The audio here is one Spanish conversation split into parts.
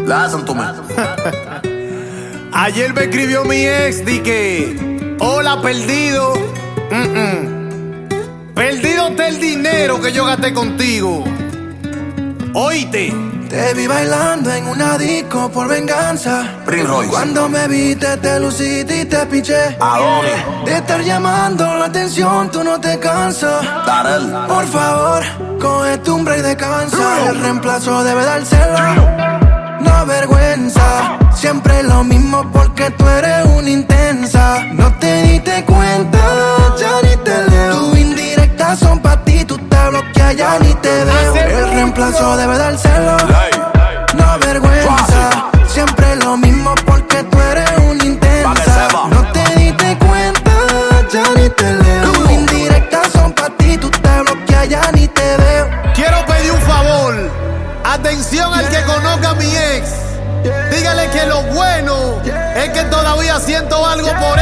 Le hacen tu Ayer me escribió mi ex, di que hola, perdido. Perdido está el dinero que yo gasté contigo. Oíste. Te vi bailando en una disco por venganza. Prince Royce. Cuando me viste te luciste y te piché. Adonis. De estar llamando la atención tú no te cansas. Darel. Por favor, cógete un break de cansa. El reemplazo debe dárselo. No vergüenza. Siempre lo mismo porque tú eres una intensa. No te diste cuenta, ya ni te leo. Tus indirectas son pa' ti, tú te bloqueas, ya ni te veo. El reemplazo debe dárselo. No vergüenza. Siempre lo mismo porque tú eres una intensa. No te diste cuenta, ya ni te leo. Tus indirectas son pa' ti, tú te bloqueas, ya ni te veo. Quiero pedir un favor. Atención al que conozca a mi ex. Dígale que lo bueno es que todavía siento algo por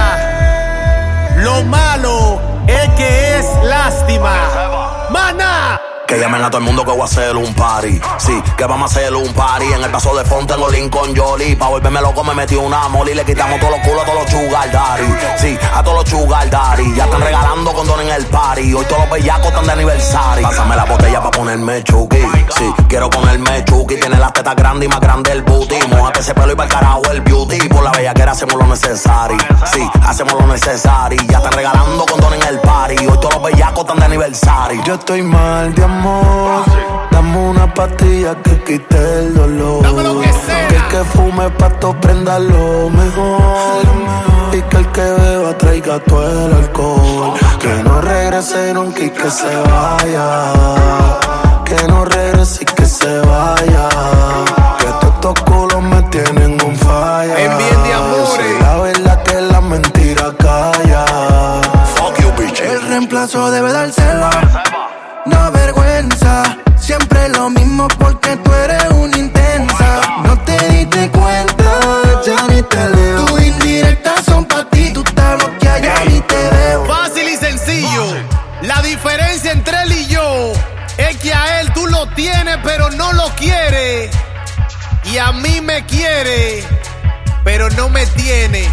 ella. Lo malo es que es lástima. ¡Maná! Que llamen a todo el mundo que voy a hacer un party. Sí, que vamos a hacer un party. En el paso de front tengo Lincoln Jolie. Pa' volverme loco me metí una moli. Le quitamos todos los culos a todos los sugar daddy. Sí, a todos los sugar daddy. Ya están regalando condones en el party. Hoy todos los bellacos están de aniversario. Pásame la botella pa' ponerme chuki. Sí, quiero ponerme chuki. Tiene las tetas grandes y más grande el booty. Mojate ese pelo y pa'l carajo el beauty. Por la bellaquera hacemos lo necesario. Sí, hacemos lo necesario. Ya están regalando condones en el party. Hoy todos los bellacos están de aniversario. Yo estoy mal de amor. Dame una pastilla que quite el dolor. Dame lo que sea. Que el que fume pato prenda lo mejor. Y que el que beba traiga todo el alcohol. Que no regrese nunca y que se vaya. Que no regrese y que se vaya. Que todos estos culos me tienen un falla. En bien de amores. La verdad que la mentira calla. Fuck you, bitch. El reemplazo debe dárselo. No vergüenza, siempre lo mismo porque tú eres una intensa. No te diste cuenta, ya ni te leo. Tus indirectas son pa' ti, tú te bloqueas, ya ni te veo. Fácil y sencillo. La diferencia entre él y yo es que a él tú lo tienes pero no lo quieres. Y a mí me quiere pero no me tiene.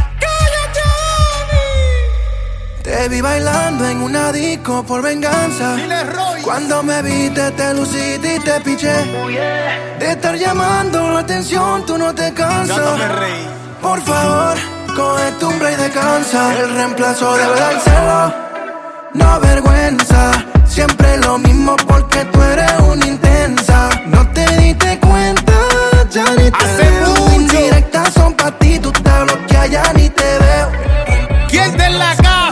Te vi bailando en una disco por venganza. Cuando me viste te luciste y te piché. De estar llamando la atención tú no te cansas. Por favor, cógete un break de cansa. El reemplazo debe dárselo. No vergüenza. Siempre lo mismo porque tú eres una intensa. No te diste cuenta, ya ni te veo. Tus indirectas son pa' ti, tú te bloqueas, ya ni te veo. ¿Quién está en la casa?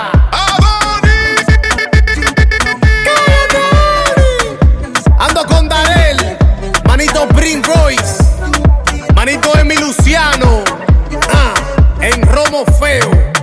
Ando con Darel, manito Prince Royce, manito Emi Luciano, en Romo Feo.